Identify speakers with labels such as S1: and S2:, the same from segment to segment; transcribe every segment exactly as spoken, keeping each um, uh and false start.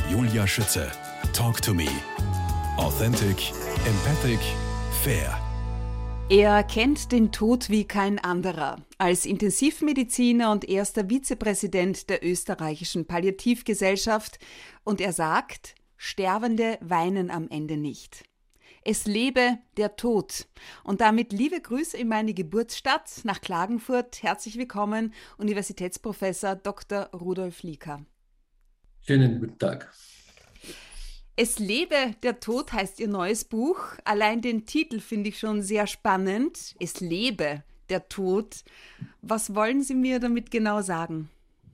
S1: Julia Schütze. Talk to me. Authentic, empathic, fair.
S2: Er kennt den Tod wie kein anderer. Als Intensivmediziner und erster Vizepräsident der österreichischen Palliativgesellschaft. Und er sagt, Sterbende weinen am Ende nicht. Es lebe der Tod. Und damit liebe Grüße in meine Geburtsstadt nach Klagenfurt. Herzlich willkommen, Universitätsprofessor Doktor Rudolf Lieker.
S3: Schönen guten Tag.
S2: Es lebe der Tod heißt Ihr neues Buch. Allein den Titel finde ich schon sehr spannend. Es lebe der Tod. Was wollen Sie mir damit genau sagen?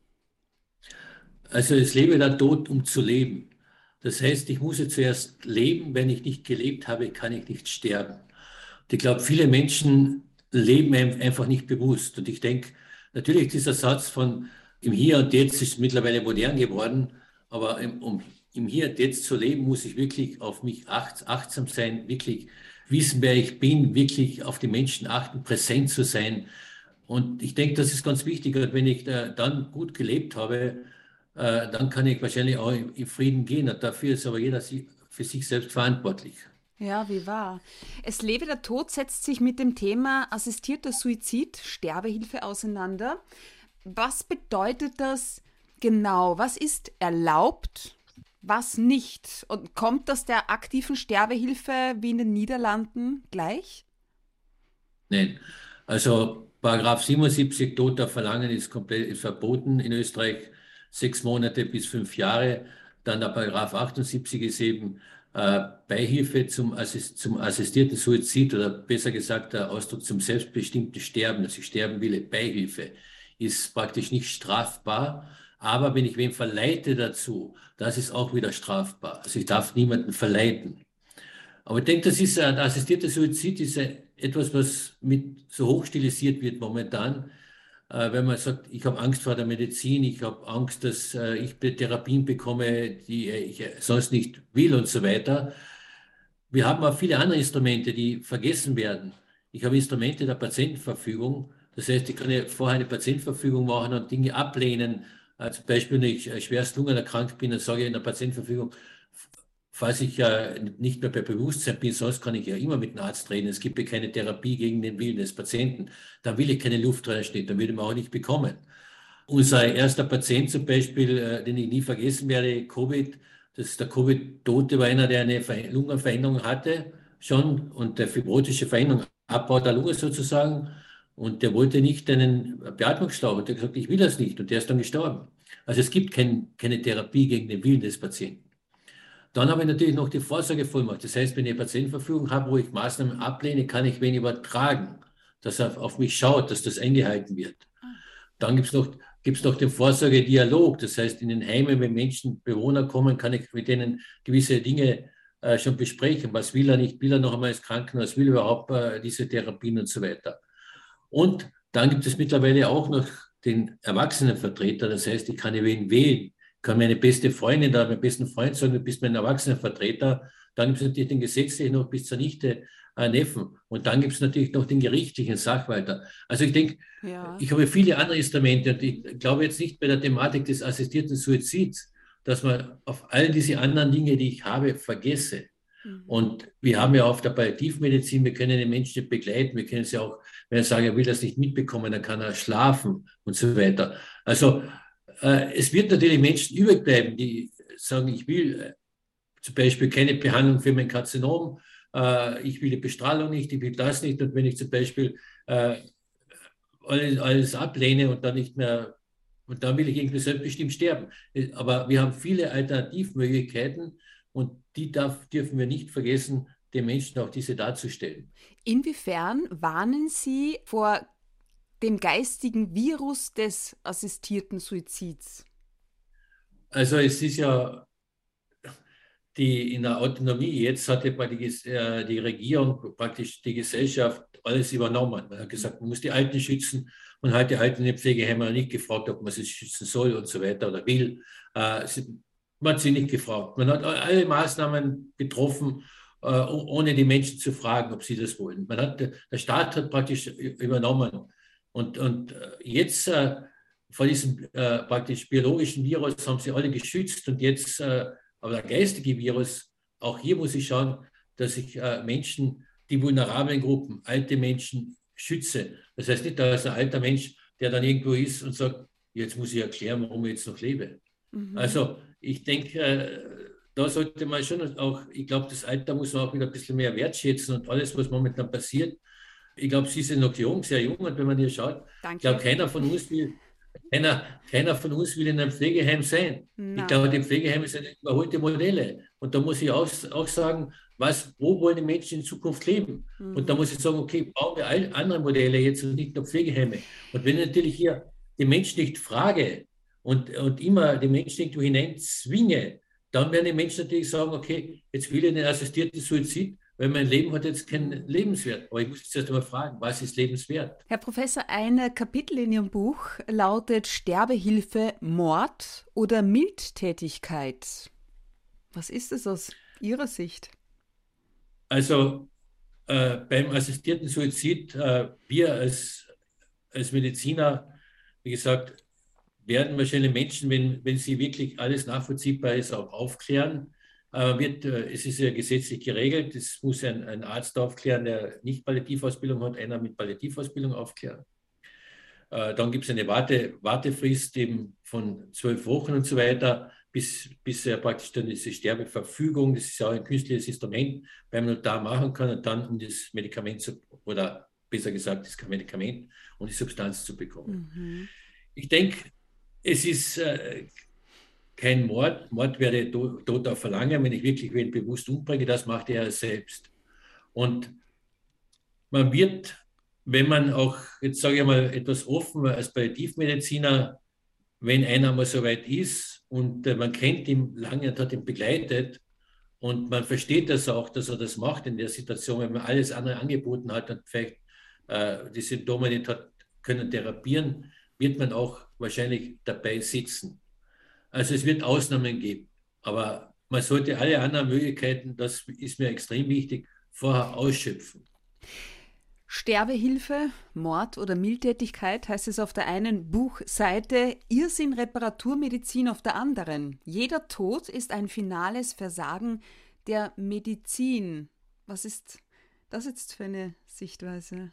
S3: Also es lebe der Tod, um zu leben. Das heißt, ich muss jetzt zuerst leben. Wenn ich nicht gelebt habe, kann ich nicht sterben. Und ich glaube, viele Menschen leben einfach nicht bewusst. Und ich denke, natürlich dieser Satz von im Hier und Jetzt ist mittlerweile modern geworden, aber im, um im Hier und Jetzt zu leben, muss ich wirklich auf mich acht, achtsam sein, wirklich wissen, wer ich bin, wirklich auf die Menschen achten, präsent zu sein. Und ich denke, das ist ganz wichtig. Und wenn ich da, dann gut gelebt habe, äh, dann kann ich wahrscheinlich auch in, in Frieden gehen. Und dafür ist aber jeder für sich selbst verantwortlich.
S2: Ja, wie wahr. Es lebe der Tod setzt sich mit dem Thema assistierter Suizid, Sterbehilfe auseinander. Was bedeutet das genau? Was ist erlaubt, was nicht? Und kommt das der aktiven Sterbehilfe wie in den Niederlanden gleich?
S3: Nein. Also Paragraph siebenundsiebzig, Tod auf Verlangen, ist komplett ist verboten in Österreich, sechs Monate bis fünf Jahre. Dann der Paragraph achtundsiebzig ist eben äh, Beihilfe zum, Assist, zum assistierten Suizid oder besser gesagt der Ausdruck zum selbstbestimmten Sterben, dass ich sterben will, Beihilfe, ist praktisch nicht strafbar. Aber wenn ich wen verleite dazu, das ist auch wieder strafbar. Also ich darf niemanden verleiten. Aber ich denke, das ist ein assistierter Suizid, ist etwas, was mit so hoch stilisiert wird momentan. Äh, wenn man sagt, ich habe Angst vor der Medizin, ich habe Angst, dass äh, ich Therapien bekomme, die ich sonst nicht will und so weiter. Wir haben auch viele andere Instrumente, die vergessen werden. Ich habe Instrumente der Patientenverfügung. Das heißt, ich kann ja vorher eine Patientenverfügung machen und Dinge ablehnen. Äh, zum Beispiel, wenn ich schwerst lungenerkrankt bin, dann sage ich in der Patientenverfügung, falls ich ja nicht mehr bei Bewusstsein bin, sonst kann ich ja immer mit dem Arzt reden. Es gibt ja keine Therapie gegen den Willen des Patienten. Da will ich keine Luft reinstecken, da würde man auch nicht bekommen. Unser erster Patient zum Beispiel, äh, den ich nie vergessen werde, Covid, das ist der Covid-Tote, war einer, der eine Lungenveränderung hatte schon und der fibrotische Veränderung, Abbau der Lunge sozusagen. Und der wollte nicht einen Beatmungsschlauch. Und der hat gesagt, ich will das nicht. Und der ist dann gestorben. Also es gibt kein, keine Therapie gegen den Willen des Patienten. Dann habe ich natürlich noch die Vorsorgevollmacht. Das heißt, wenn ich eine Patientenverfügung habe, wo ich Maßnahmen ablehne, kann ich wen übertragen, dass er auf mich schaut, dass das eingehalten wird. Dann gibt es noch, gibt's noch den Vorsorgedialog. Das heißt, in den Heimen, wenn Menschen, Bewohner kommen, kann ich mit denen gewisse Dinge äh, schon besprechen. Was will er nicht? Will er noch einmal ins Krankenhaus? Will er überhaupt äh, diese Therapien und so weiter? Und dann gibt es mittlerweile auch noch den Erwachsenenvertreter. Das heißt, ich kann wen wählen. Ich kann meine beste Freundin oder meinen besten Freund sagen, du bist mein Erwachsenenvertreter. Dann gibt es natürlich den gesetzlichen noch bis zur Nichte, äh, Neffen. Und dann gibt es natürlich noch den gerichtlichen Sachwalter. Also ich denke, ja. Ich habe viele andere Instrumente und ich glaube jetzt nicht bei der Thematik des assistierten Suizids, dass man auf all diese anderen Dinge, die ich habe, vergesse. Und wir haben ja auf der Palliativmedizin, wir können den Menschen begleiten, wir können sie auch, wenn er sagt, er will das nicht mitbekommen, dann kann er schlafen und so weiter. Also äh, es wird natürlich Menschen übrig bleiben, die sagen, ich will äh, zum Beispiel keine Behandlung für mein Karzinom, äh, ich will die Bestrahlung nicht, ich will das nicht. Und wenn ich zum Beispiel äh, alles, alles ablehne und dann nicht mehr, und dann will ich irgendwie selbstbestimmt sterben. Aber wir haben viele Alternativmöglichkeiten. Und die darf, dürfen wir nicht vergessen, den Menschen auch diese darzustellen.
S2: Inwiefern warnen Sie vor dem geistigen Virus des assistierten Suizids?
S3: Also es ist ja die in der Autonomie, jetzt hat ja die, äh, die Regierung praktisch die Gesellschaft alles übernommen. Man hat gesagt, man muss die Alten schützen. Man hat die Alten in den Pflegeheimen nicht gefragt, ob man sie schützen soll und so weiter oder will. Äh, sie, Man hat sie nicht gefragt. Man hat alle Maßnahmen getroffen, äh, ohne die Menschen zu fragen, ob sie das wollen. Man hat, der Staat hat praktisch übernommen. Und, und jetzt äh, vor diesem äh, praktisch biologischen Virus haben sie alle geschützt und jetzt äh, Aber der geistige Virus, auch hier muss ich schauen, dass ich äh, Menschen, die vulnerablen Gruppen, alte Menschen schütze. Das heißt nicht, dass ein alter Mensch, der dann irgendwo ist und sagt, jetzt muss ich erklären, warum ich jetzt noch lebe. Mhm. Also ich denke, äh, da sollte man schon auch, ich glaube, das Alter muss man auch wieder ein bisschen mehr wertschätzen und alles, was momentan passiert. Ich glaube, Sie sind noch jung, sehr jung, und wenn man hier schaut, Danke. Ich glaube, keiner von uns will, keiner, keiner von uns will in einem Pflegeheim sein. Nein. Ich glaube, die Pflegeheime sind überholte Modelle. Und da muss ich auch, auch sagen, was, wo wollen die Menschen in Zukunft leben? Mhm. Und da muss ich sagen, okay, bauen wir all andere Modelle jetzt und nicht nur Pflegeheime. Und wenn ich natürlich hier die Menschen nicht frage und, und immer die Menschen irgendwo hinein zwinge, dann werden die Menschen natürlich sagen, okay, jetzt will ich einen assistierten Suizid, weil mein Leben hat jetzt keinen Lebenswert. Aber ich muss jetzt erst einmal fragen, was ist lebenswert?
S2: Herr Professor, ein Kapitel in Ihrem Buch lautet Sterbehilfe, Mord oder Mildtätigkeit. Was ist es aus Ihrer Sicht?
S3: Also äh, beim assistierten Suizid, äh, wir als, als Mediziner, wie gesagt, werden wahrscheinlich Menschen, wenn, wenn sie wirklich alles nachvollziehbar ist, auch aufklären. Äh, wird, äh, es ist ja gesetzlich geregelt, es muss ein, ein Arzt aufklären, der nicht Palliativausbildung hat, einer mit Palliativausbildung aufklären. Äh, dann gibt es eine Warte, Wartefrist eben von zwölf Wochen und so weiter, bis, bis er praktisch dann diese Sterbeverfügung, das ist ja auch ein künstliches Instrument, beim Notar machen kann und dann um das Medikament zu, oder besser gesagt, das Medikament und die Substanz zu bekommen. Mhm. Ich denke, es ist äh, kein Mord. Mord wäre Tod auf Verlangen, wenn ich wirklich wen bewusst umbringe, das macht er selbst. Und man wird, wenn man auch, jetzt sage ich mal, etwas offen als Palliativmediziner, wenn einer mal so weit ist und äh, man kennt ihn lange und hat ihn begleitet und man versteht das auch, dass er das macht in der Situation, wenn man alles andere angeboten hat und vielleicht äh, die Symptome nicht hat können therapieren, wird man auch wahrscheinlich dabei sitzen. Also es wird Ausnahmen geben, aber man sollte alle anderen Möglichkeiten, das ist mir extrem wichtig, vorher ausschöpfen.
S2: Sterbehilfe, Mord oder Mildtätigkeit heißt es auf der einen Buchseite, Irrsinn, Reparaturmedizin auf der anderen. Jeder Tod ist ein finales Versagen der Medizin. Was ist das jetzt für eine Sichtweise?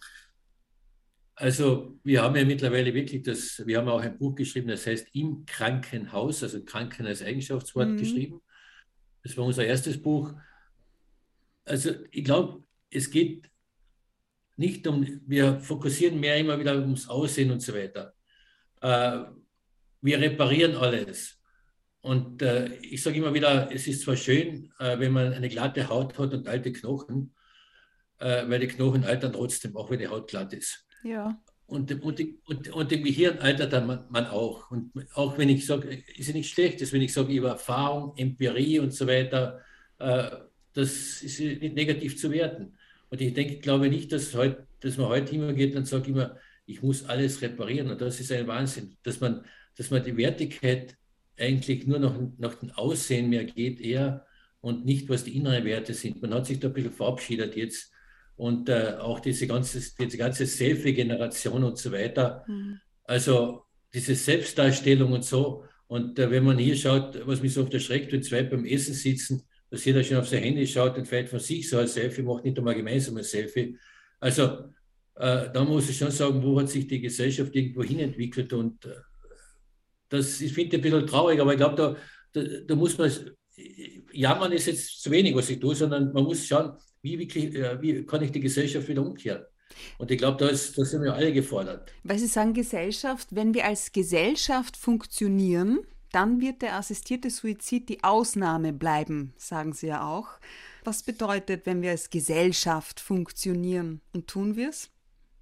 S3: Also wir haben ja mittlerweile wirklich das, wir haben auch ein Buch geschrieben, das heißt Im Krankenhaus, also Kranken als Eigenschaftswort mhm. geschrieben. Das war unser erstes Buch. Also ich glaube, es geht nicht um, wir fokussieren mehr immer wieder ums Aussehen und so weiter. Äh, wir reparieren alles. Und äh, ich sage immer wieder, es ist zwar schön, äh, wenn man eine glatte Haut hat und alte Knochen, äh, weil die Knochen altern trotzdem, auch wenn die Haut glatt ist.
S2: Ja.
S3: Und, und, und, und im Gehirn altert dann man, man auch. Und auch wenn ich sage, ist ja nicht schlecht, dass wenn ich sage, über Erfahrung, Empirie und so weiter, äh, das ist nicht negativ zu werten. Und ich denke, ich glaube nicht, dass, heut, dass man heute hingeht und sagt immer, ich muss alles reparieren. Und das ist ein Wahnsinn, dass man, dass man die Wertigkeit eigentlich nur noch nach dem Aussehen mehr geht eher und nicht, was die inneren Werte sind. Man hat sich da ein bisschen verabschiedet jetzt. Und äh, auch diese ganze, diese ganze Selfie-Generation und so weiter. Mhm. Also diese Selbstdarstellung und so. Und äh, wenn man hier schaut, was mich so oft erschreckt, wenn zwei beim Essen sitzen, dass jeder schon auf sein Handy schaut und vielleicht von sich so ein Selfie macht, nicht einmal gemeinsam ein Selfie. Also äh, da muss ich schon sagen, wo hat sich die Gesellschaft irgendwo hin entwickelt. Und äh, das ich finde ich ein bisschen traurig, aber ich glaube, da, da, da muss man, jammern ist jetzt zu wenig, was ich tue, sondern man muss schauen, Wie, wirklich, wie kann ich die Gesellschaft wieder umkehren? Und ich glaube, da, da sind wir alle gefordert.
S2: Weil Sie sagen Gesellschaft, wenn wir als Gesellschaft funktionieren, dann wird der assistierte Suizid die Ausnahme bleiben, sagen Sie ja auch. Was bedeutet, wenn wir als Gesellschaft funktionieren? Und tun wir es?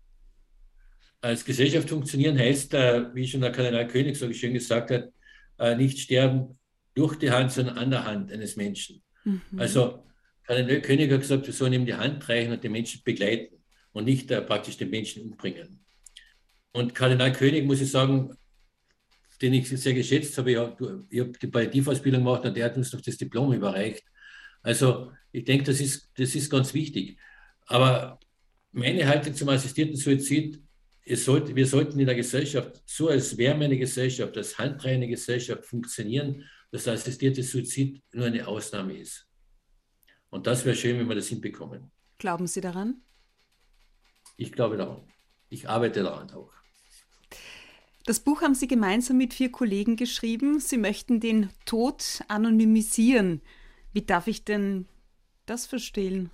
S3: Als Gesellschaft funktionieren heißt, wie schon der Kardinal König so schön gesagt hat, nicht sterben durch die Hand, sondern an der Hand eines Menschen. Mhm. Also Kardinal König hat gesagt, wir sollen ihm die Hand reichen und den Menschen begleiten und nicht äh, praktisch den Menschen umbringen. Und Kardinal König, muss ich sagen, den ich sehr geschätzt habe, ich habe die Palliativausbildung gemacht und der hat uns noch das Diplom überreicht. Also ich denke, das ist, das ist ganz wichtig. Aber meine Haltung zum assistierten Suizid, es sollte, wir sollten in der Gesellschaft so als wärmende Gesellschaft, als handreichende Gesellschaft funktionieren dass der assistierte Suizid nur eine Ausnahme ist. Und das wäre schön, wenn wir das hinbekommen.
S2: Glauben Sie daran?
S3: Ich glaube daran. Ich arbeite daran auch.
S2: Das Buch haben Sie gemeinsam mit vier Kollegen geschrieben. Sie möchten den Tod anonymisieren. Wie darf ich denn das verstehen?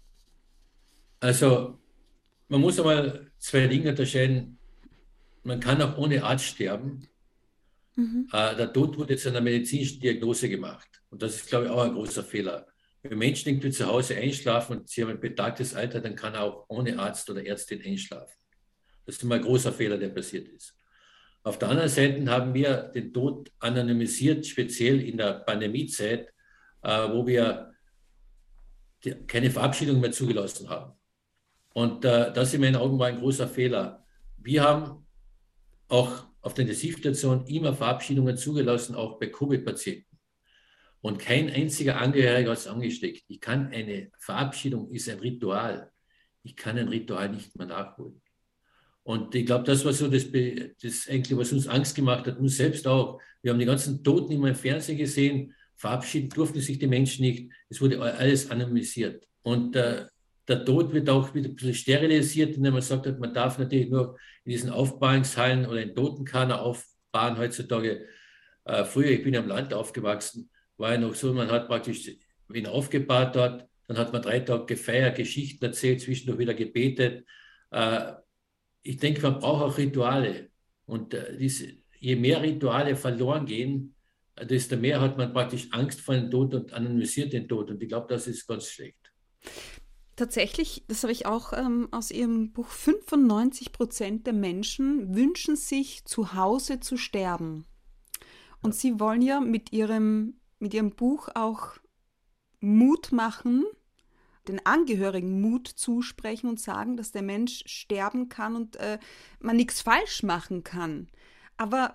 S3: Also, man muss einmal zwei Dinge unterscheiden. Man kann auch ohne Arzt sterben. Mhm. Äh, der Tod wurde zu einer medizinischen Diagnose gemacht. Und das ist, glaube ich, auch ein großer Fehler. Wenn Menschen irgendwie zu Hause einschlafen und sie haben ein betagtes Alter, dann kann er auch ohne Arzt oder Ärztin einschlafen. Das ist immer ein großer Fehler, der passiert ist. Auf der anderen Seite haben wir den Tod anonymisiert, speziell in der Pandemiezeit, äh, wo wir die, keine Verabschiedung mehr zugelassen haben. Und äh, das in meinen Augen war ein großer Fehler. Wir haben auch auf der Intensivstation immer Verabschiedungen zugelassen, auch bei Covid-Patienten. Und kein einziger Angehöriger hat es angesteckt. Ich kann eine Verabschiedung ist ein Ritual. Ich kann ein Ritual nicht mehr nachholen. Und ich glaube, das war so das, das eigentlich, was uns Angst gemacht hat, uns selbst auch. Wir haben die ganzen Toten immer im Fernsehen gesehen, verabschieden durften sich die Menschen nicht. Es wurde alles anonymisiert. Und äh, der Tod wird auch wieder ein bisschen sterilisiert, indem man sagt, man darf natürlich nur in diesen Aufbahrungshallen oder in Totenkammer aufbahren heutzutage. Äh, früher, ich bin ja am Land aufgewachsen, war ja noch so, man hat praktisch ihn aufgebahrt dort, dann hat man drei Tage gefeiert, Geschichten erzählt, zwischendurch wieder gebetet. Äh, ich denke, man braucht auch Rituale. Und äh, diese, je mehr Rituale verloren gehen, äh, desto mehr hat man praktisch Angst vor dem Tod und anonymisiert den Tod. Und ich glaube, das ist ganz schlecht.
S2: Tatsächlich, das habe ich auch ähm, aus Ihrem Buch, fünfundneunzig Prozent der Menschen wünschen sich, zu Hause zu sterben. Und ja. Sie wollen ja mit Ihrem, mit Ihrem Buch auch Mut machen, den Angehörigen Mut zusprechen und sagen, dass der Mensch sterben kann und äh, man nichts falsch machen kann. Aber,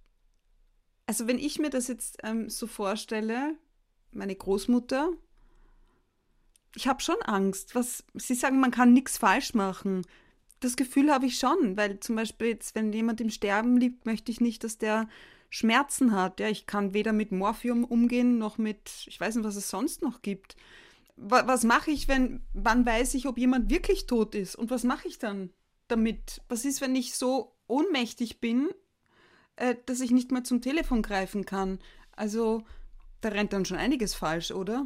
S2: also wenn ich mir das jetzt ähm, so vorstelle, meine Großmutter, ich habe schon Angst. Was, Sie sagen, man kann nichts falsch machen. Das Gefühl habe ich schon, weil zum Beispiel jetzt, wenn jemand im Sterben liegt, möchte ich nicht, dass der Schmerzen hat. Ja, ich kann weder mit Morphium umgehen, noch mit, ich weiß nicht, was es sonst noch gibt. Was, was mache ich, wenn, wann weiß ich, ob jemand wirklich tot ist? Und was mache ich dann damit? Was ist, wenn ich so ohnmächtig bin, äh, dass ich nicht mehr zum Telefon greifen kann? Also, da rennt dann schon einiges falsch, oder?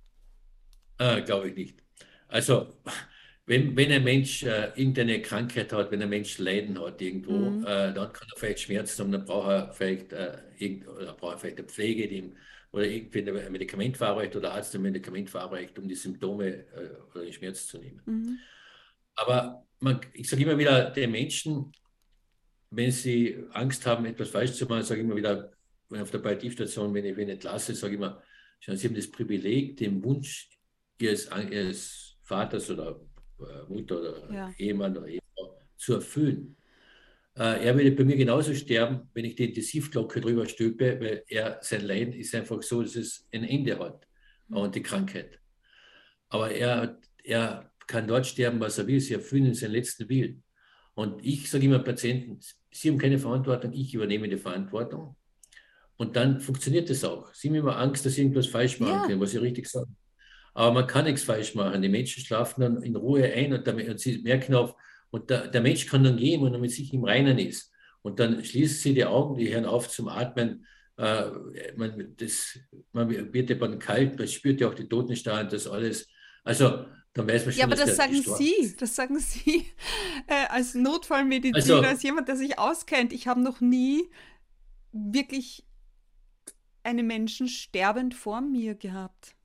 S3: Äh, glaube ich nicht. Also, wenn, wenn ein Mensch äh, irgendeine Krankheit hat, wenn ein Mensch Leiden hat irgendwo, mhm. äh, dann kann er vielleicht Schmerzen haben, dann braucht er vielleicht, äh, irgend, oder braucht er vielleicht eine Pflege, die ihm, oder irgendwie ein Medikament verabreicht oder Arzt ein Medikament verabreicht, um die Symptome äh, oder den Schmerz zu nehmen. Mhm. Aber man, ich sage immer wieder den Menschen, wenn sie Angst haben, etwas falsch zu machen, sage ich immer wieder, wenn auf der Palliativstation, wenn ich wen entlasse, sage ich immer, schauen, Sie haben das Privileg, den Wunsch ihres, ihres Vaters oder Mutter oder ja. Ehemann oder Ehefrau zu erfüllen. Äh, er würde bei mir genauso sterben, wenn ich die Intensivglocke drüber stülpe, weil er, sein Leiden ist einfach so, dass es ein Ende hat mhm. und die Krankheit. Aber er, er kann dort sterben, was er will. Sie erfüllen in seinen letzten Willen. Und ich sage immer Patienten, Sie haben keine Verantwortung, ich übernehme die Verantwortung. Und dann funktioniert das auch. Sie haben immer Angst, dass Sie irgendwas falsch machen ja. können, was Sie richtig sagen. Aber man kann nichts falsch machen. Die Menschen schlafen dann in Ruhe ein und, damit, und sie merken auf, und der, der Mensch kann dann gehen, wenn er mit sich im Reinen ist. Und dann schließen sie die Augen, die hören auf zum Atmen. Äh, man, das, man wird ja dann kalt, man spürt ja auch die Totenstarre, das alles. Also, dann weiß man schon,
S2: ja, aber
S3: dass
S2: das sagen Sie, ist. das sagen Sie äh, als Notfallmediziner, also, als jemand, der sich auskennt. Ich habe noch nie wirklich einen Menschen sterbend vor mir gehabt.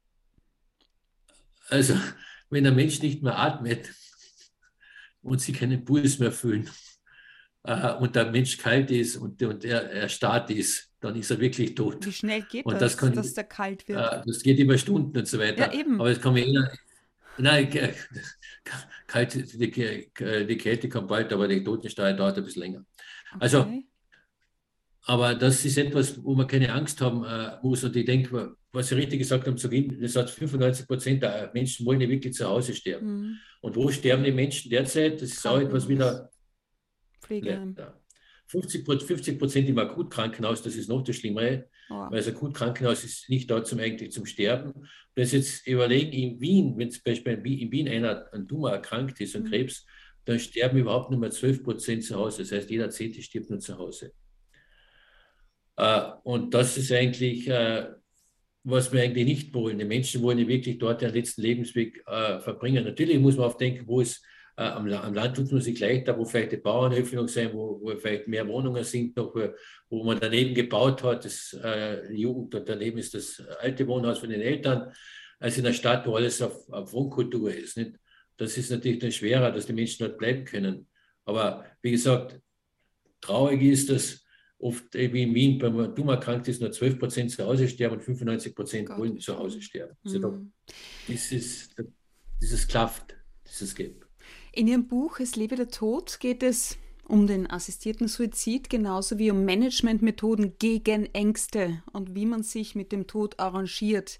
S3: Also, wenn der Mensch nicht mehr atmet und sie keinen Puls mehr fühlen äh, und der Mensch kalt ist und, und er erstarrt ist, dann ist er wirklich tot.
S2: Wie schnell geht
S3: und
S2: das,
S3: das kann,
S2: dass der kalt wird?
S3: Äh, das geht über Stunden und so weiter.
S2: Ja, eben.
S3: Aber es kann man eher, nein, kalt, die, die Kälte kommt bald, aber die Totenstarre dauert ein bisschen länger. Okay. Also, aber das ist etwas, wo man keine Angst haben äh, muss. Und ich denke, was Sie richtig gesagt haben, zu Beginn, das hat fünfundneunzig Prozent der Menschen wollen ja wirklich zu Hause sterben. Mhm. Und wo sterben die Menschen derzeit? Das ist auch etwas wieder.
S2: Pflegeheim.
S3: Ja. fünfzig Prozent im Akutkrankenhaus, das ist noch das Schlimmere, oh. weil das Akutkrankenhaus ist nicht da zum, eigentlich zum Sterben. Und das jetzt überlegen, in Wien, wenn zum Beispiel in Wien einer an Tumor erkrankt ist und mhm. Krebs, dann sterben überhaupt nur mal zwölf Prozent zu Hause. Das heißt, jeder Zehnte stirbt nur zu Hause. Äh, und das ist eigentlich, äh, was wir eigentlich nicht wollen. Die Menschen wollen ja wirklich dort den letzten Lebensweg äh, verbringen. Natürlich muss man auch denken, wo es äh, am, am Land tut man sich leichter, wo vielleicht die Bauernhöfe noch sind, wo, wo vielleicht mehr Wohnungen sind, noch, wo, wo man daneben gebaut hat. Das, äh, die Jugend und daneben ist das alte Wohnhaus von den Eltern, als in der Stadt, wo alles auf, auf Wohnkultur ist. Nicht? Das ist natürlich dann schwerer, dass die Menschen dort bleiben können. Aber wie gesagt, traurig ist, dass oft wie in Wien, wenn man dumm erkrankt ist, nur zwölf Prozent zu Hause sterben und fünfundneunzig Prozent wollen zu Hause sterben. Also mhm. da, dieses, dieses klafft, dieses Gap.
S2: In Ihrem Buch Es lebe der Tod geht es um den assistierten Suizid, genauso wie um Managementmethoden gegen Ängste und wie man sich mit dem Tod arrangiert.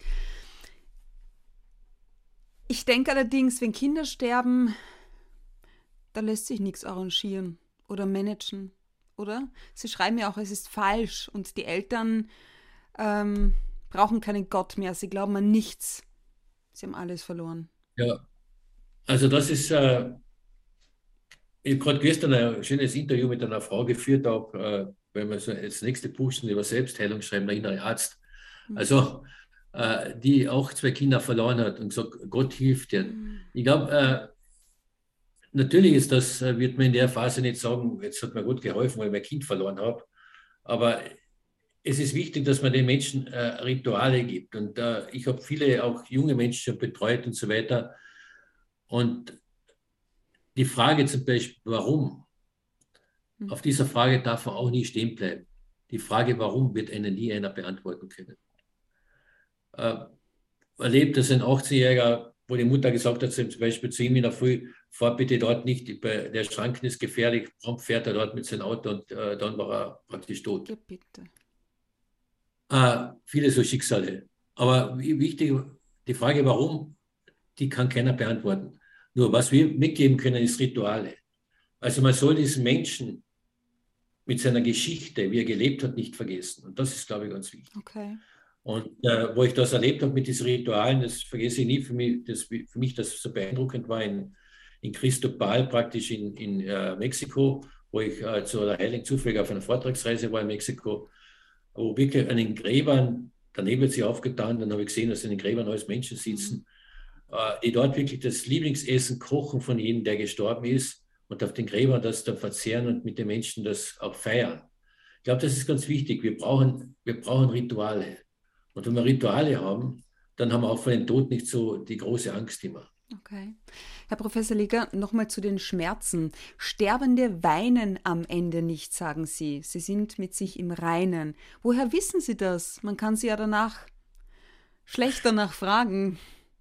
S2: Ich denke allerdings, wenn Kinder sterben, da lässt sich nichts arrangieren oder managen. Oder? Sie schreiben ja auch, es ist falsch und die Eltern ähm, brauchen keinen Gott mehr, sie glauben an nichts. Sie haben alles verloren.
S3: Ja, also das ist, äh, ich habe gerade gestern ein schönes Interview mit einer Frau geführt, auch äh, wenn wir so das nächste Buch über Selbstheilung schreiben, der innere Arzt, mhm. also äh, die auch zwei Kinder verloren hat und gesagt, Gott hilft dir. Mhm. Ich glaube, äh, natürlich ist das, wird man in der Phase nicht sagen, jetzt hat mir Gott geholfen, weil ich mein Kind verloren habe. Aber es ist wichtig, dass man den Menschen äh, Rituale gibt. Und äh, ich habe viele, auch junge Menschen schon betreut und so weiter. Und die Frage zum Beispiel, warum? Mhm. Auf dieser Frage darf man auch nie stehen bleiben. Die Frage, warum, wird einen nie einer beantworten können. Äh, erlebt, dass ein achtzehnjähriger, wo die Mutter gesagt hat, zum Beispiel zu ihm in der Früh, fahr bitte dort nicht, der Schranken ist gefährlich, prompt fährt er dort mit seinem Auto und äh, dann war er praktisch tot.
S2: Ja, bitte.
S3: Äh, viele so Schicksale. Aber wichtig, die Frage, warum, die kann keiner beantworten. Nur was wir mitgeben können, ist Rituale. Also man soll diesen Menschen mit seiner Geschichte, wie er gelebt hat, nicht vergessen. Und das ist, glaube ich, ganz wichtig.
S2: Okay.
S3: Und äh, wo ich das erlebt habe mit diesen Ritualen, das vergesse ich nie, für mich, das, für mich das so beeindruckend war in, in Cristobal, praktisch in, in äh, Mexiko, wo ich äh, zu der Heiligen zufällig auf einer Vortragsreise war in Mexiko, wo wirklich an den Gräbern, daneben wird sie aufgetan, dann habe ich gesehen, dass in den Gräbern alles Menschen sitzen, äh, die dort wirklich das Lieblingsessen kochen von jedem, der gestorben ist, und auf den Gräbern das dann verzehren und mit den Menschen das auch feiern. Ich glaube, das ist ganz wichtig. Wir brauchen, wir brauchen Rituale. Und wenn wir Rituale haben, dann haben wir auch vor dem Tod nicht so die große Angst immer.
S2: Okay. Herr Professor Lieger, nochmal zu den Schmerzen. Sterbende weinen am Ende nicht, sagen Sie. Sie sind mit sich im Reinen. Woher wissen Sie das? Man kann Sie ja danach schlecht danach fragen.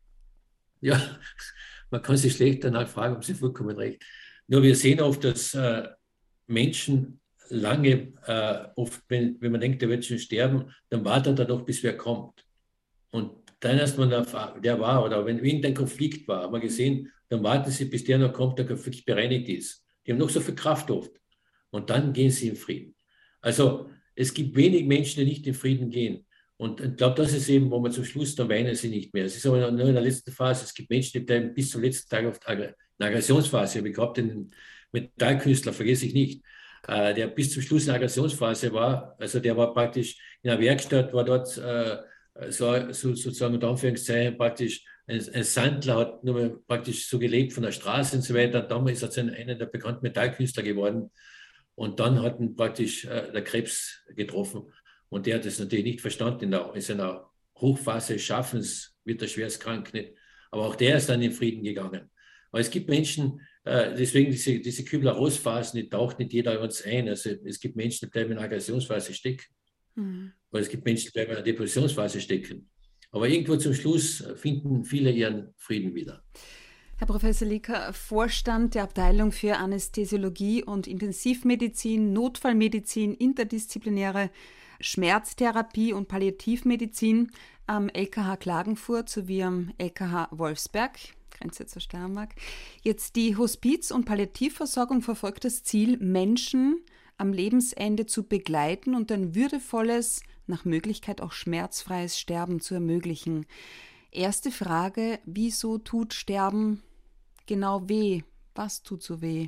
S3: Ja, man kann sich schlecht danach fragen, haben Sie vollkommen recht. Nur wir sehen oft, dass äh, Menschen lange, äh, oft, wenn, wenn man denkt, der wird schon sterben, dann wartet er doch, bis wer kommt. Und dann erst, wenn der, der war, oder wenn irgendein Konflikt war, haben wir gesehen, dann warten sie, bis der noch kommt, der Konflikt bereinigt ist. Die haben noch so viel Kraft oft. Und dann gehen sie in Frieden. Also es gibt wenig Menschen, die nicht in Frieden gehen. Und ich glaube, das ist eben, wo man zum Schluss, dann weinen sie nicht mehr. Es ist aber nur in der letzten Phase. Es gibt Menschen, die bleiben bis zum letzten Tag auf der Aggressionsphase. Ich glaube, den Metallkünstler vergesse ich nicht, äh, der bis zum Schluss in der Aggressionsphase war. Also der war praktisch in der Werkstatt, war dort äh, so, so, sozusagen unter Anführungszeichen praktisch ein, ein Sandler, hat nur praktisch so gelebt von der Straße und so weiter. Und damals ist er einer der bekannten Metallkünstler geworden. Und dann hat ihn praktisch äh, der Krebs getroffen. Und der hat das natürlich nicht verstanden. In, der, in seiner Hochphase des Schaffens wird er schwerst krank. Nicht? Aber auch der ist dann in Frieden gegangen. Aber es gibt Menschen, äh, deswegen diese, diese Kübler-Ross-Phasen, die taucht nicht jeder uns ein. Also es gibt Menschen, die bleiben in einer Aggressionsphase stecken. Mhm. Oder es gibt Menschen, die bleiben in einer Depressionsphase stecken. Aber irgendwo zum Schluss finden viele ihren Frieden wieder.
S2: Herr Professor Lieger, Vorstand der Abteilung für Anästhesiologie und Intensivmedizin, Notfallmedizin, interdisziplinäre Schmerztherapie und Palliativmedizin am L K H Klagenfurt sowie am L K H Wolfsberg, Grenze zur Steiermark. Jetzt die Hospiz- und Palliativversorgung verfolgt das Ziel, Menschen am Lebensende zu begleiten und ein würdevolles, nach Möglichkeit auch schmerzfreies Sterben zu ermöglichen. Erste Frage, wieso tut Sterben genau weh? Was tut so weh?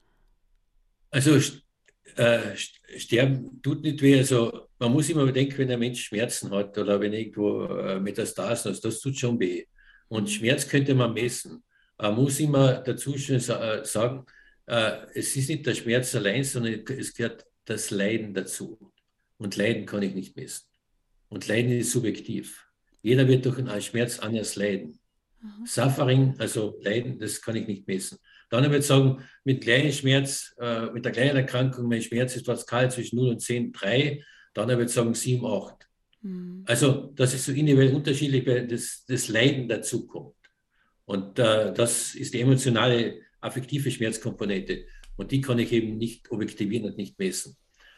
S3: Also äh, Sterben tut nicht weh. Also man muss immer bedenken, wenn ein Mensch Schmerzen hat oder wenn irgendwo äh, Metastasen hat, das tut schon weh. Und Schmerz könnte man messen. Man muss immer dazu schon sa sagen, äh, es ist nicht der Schmerz allein, sondern es gehört das Leiden dazu. Und Leiden kann ich nicht messen. Und Leiden ist subjektiv. Jeder wird durch einen Schmerz anders leiden. Mhm. Suffering, also Leiden, das kann ich nicht messen. Dann würde ich sagen, mit gleichem Schmerz, äh, mit der gleichen Erkrankung, mein Schmerz ist was kalt zwischen null und zehn, drei, dann würde ich sagen sieben, acht. Mhm. Also das ist so individuell unterschiedlich, weil das, das Leiden dazu kommt. Und äh, das ist die emotionale, affektive Schmerzkomponente. Und die kann ich eben nicht objektivieren und nicht messen.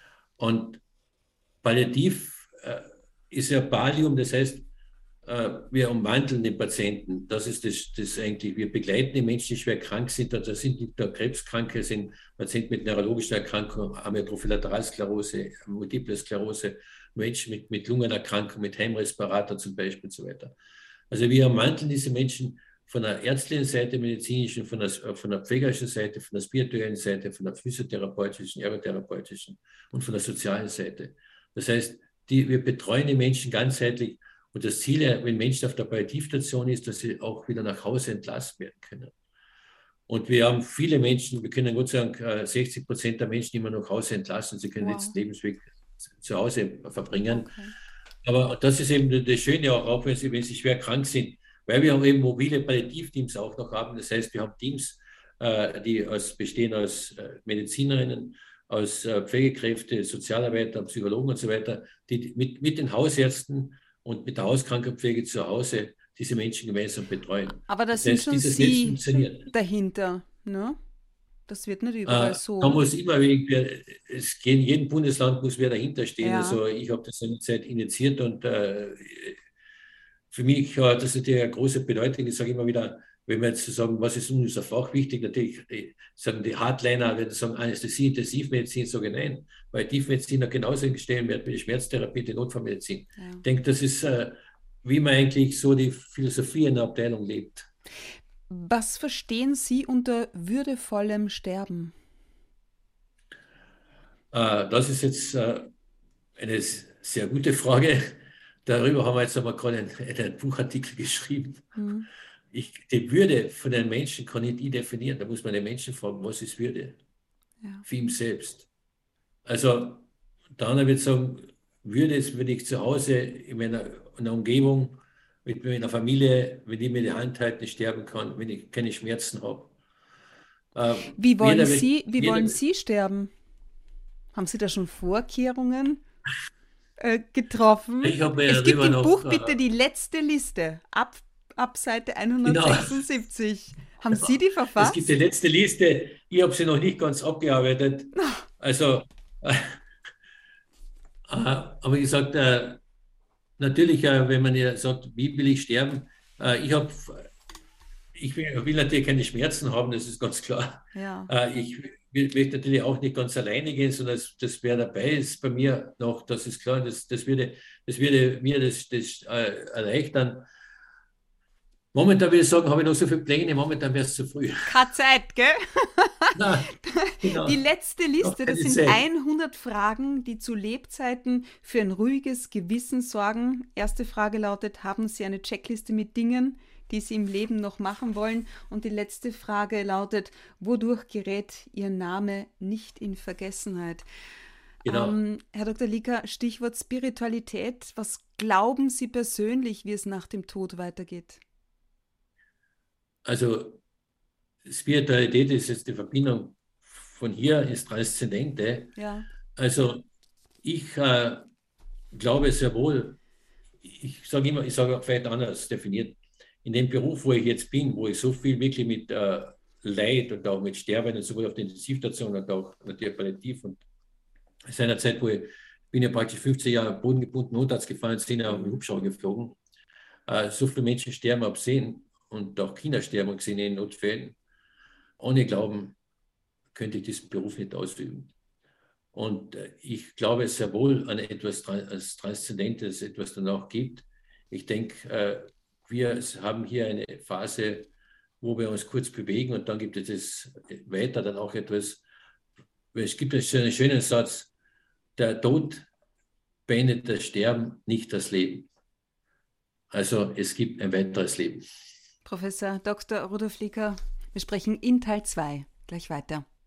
S3: Und palliativ äh, ist ja Pallium, das heißt, äh, wir umwandeln den Patienten. Das ist das, das eigentlich, wir begleiten die Menschen, die schwer krank sind. Da sind nicht nur Krebskranke, sind Patienten mit neurologischen Erkrankungen, Amyotrophe Lateralsklerose, Multiple Sklerose, Menschen mit, mit Lungenerkrankungen, mit Heimrespirator zum Beispiel und so weiter. Also wir umwandeln diese Menschen von der ärztlichen Seite, medizinischen, von der, von der pflegerischen Seite, von der spirituellen Seite, von der physiotherapeutischen, ergotherapeutischen und von der sozialen Seite. Das heißt, die, wir betreuen die Menschen ganzheitlich und das Ziel, wenn Menschen auf der Palliativstation ist, dass sie auch wieder nach Hause entlassen werden können. Und wir haben viele Menschen, wir können Gott sei Dank sechzig Prozent der Menschen immer nach Hause entlassen, sie können wow. den letzten Lebensweg zu Hause verbringen. Okay. Aber das ist eben das Schöne, auch, auch wenn, sie, wenn sie schwer krank sind, weil wir haben eben mobile Palliativteams auch noch haben. Das heißt, wir haben Teams, äh, die aus, bestehen aus äh, Medizinerinnen, aus äh, Pflegekräfte, Sozialarbeiter, Psychologen und so weiter, die mit, mit den Hausärzten und mit der Hauskrankenpflege zu Hause diese Menschen gemeinsam betreuen.
S2: Aber das,
S3: das
S2: sind
S3: heißt,
S2: schon Sie dahinter, ne? Das wird nicht überall
S3: äh,
S2: so.
S3: Da muss immer, es in jedem Bundesland muss wer dahinter stehen.
S2: Ja.
S3: Also ich habe das eine Zeit initiiert und äh, für mich hat das natürlich eine große Bedeutung. Ich sage immer wieder, wenn wir jetzt sagen, was ist unser Fach wichtig, natürlich sagen die Hardliner, wenn sie sagen Anästhesie, Intensivmedizin, sage ich nein, weil Tiefmediziner genauso gestellt wird wie die Schmerztherapie, die Notfallmedizin. Ja. Ich denke, das ist, äh, wie man eigentlich so die Philosophie in der Abteilung lebt.
S2: Was verstehen Sie unter würdevollem Sterben?
S3: Äh, das ist jetzt äh, eine sehr gute Frage. Darüber haben wir jetzt einmal gerade einen, einen Buchartikel geschrieben. Mhm. Ich, die Würde von einem Menschen kann ich nie definieren. Da muss man den Menschen fragen, was ist Würde? Ja. Für ihn selbst. Also, dann würde ich sagen, Würde ist, wenn ich zu Hause in meiner, in einer Umgebung mit meiner Familie, wenn ich mir die Hand halte, nicht sterben kann, wenn ich keine Schmerzen habe.
S2: Äh, wie wollen, jeder, Sie, wie jeder, wollen Sie sterben? Haben Sie da schon Vorkehrungen äh, getroffen?
S3: Ich habe mir
S2: es gibt im
S3: noch,
S2: Buch bitte die letzte Liste, ab, ab Seite hundertsechsundsiebzig. Genau. Haben Sie die verfasst?
S3: Es gibt die letzte Liste, ich habe sie noch nicht ganz abgearbeitet. Also, äh, aber ich sage, äh, natürlich, äh, wenn man ja sagt, wie will ich sterben, äh, ich, hab, ich will, will natürlich keine Schmerzen haben, das ist ganz klar. Ja. Äh, ich möchte natürlich auch nicht ganz alleine gehen, sondern das, das wer dabei ist bei mir noch, das ist klar, das, das, würde, das würde mir das, das äh, erleichtern. Momentan würde ich sagen, habe ich noch so viele Pläne, momentan wäre es zu früh.
S2: Keine Zeit, gell?
S3: Nein, genau.
S2: Die letzte Liste, das sind Zeit. hundert Fragen, die zu Lebzeiten für ein ruhiges Gewissen sorgen. Erste Frage lautet, haben Sie eine Checkliste mit Dingen, die Sie im Leben noch machen wollen? Und die letzte Frage lautet, wodurch gerät Ihr Name nicht in Vergessenheit? Genau. Ähm, Herr Doktor Lieker, Stichwort Spiritualität. Was glauben Sie persönlich, wie es nach dem Tod weitergeht?
S3: Also Spiritualität ist jetzt die Verbindung von hier ins Transzendente. Ja. Also ich äh, glaube sehr wohl, ich sage immer, ich sage vielleicht anders definiert, in dem Beruf, wo ich jetzt bin, wo ich so viel wirklich mit äh, Leid und auch mit Sterben, sowohl auf der Intensivstation und auch natürlich palliativ und seinerzeit, wo ich bin ja praktisch fünfzehn Jahre bodengebunden, Notarzt gefahren, zehn Jahre mit Hubschrauber geflogen. Äh, so viele Menschen sterben absehen und auch Kinder sterben gesehen in Notfällen. Ohne Glauben könnte ich diesen Beruf nicht ausüben. Und ich glaube sehr wohl an etwas als Transzendentes, etwas danach gibt. Ich denke, wir haben hier eine Phase, wo wir uns kurz bewegen und dann gibt es weiter dann auch etwas. Es gibt einen schönen Satz: Der Tod beendet das Sterben, nicht das Leben. Also es gibt ein weiteres Leben.
S2: Professor Doktor Rudolf Lieker, wir sprechen in Teil zwei gleich weiter.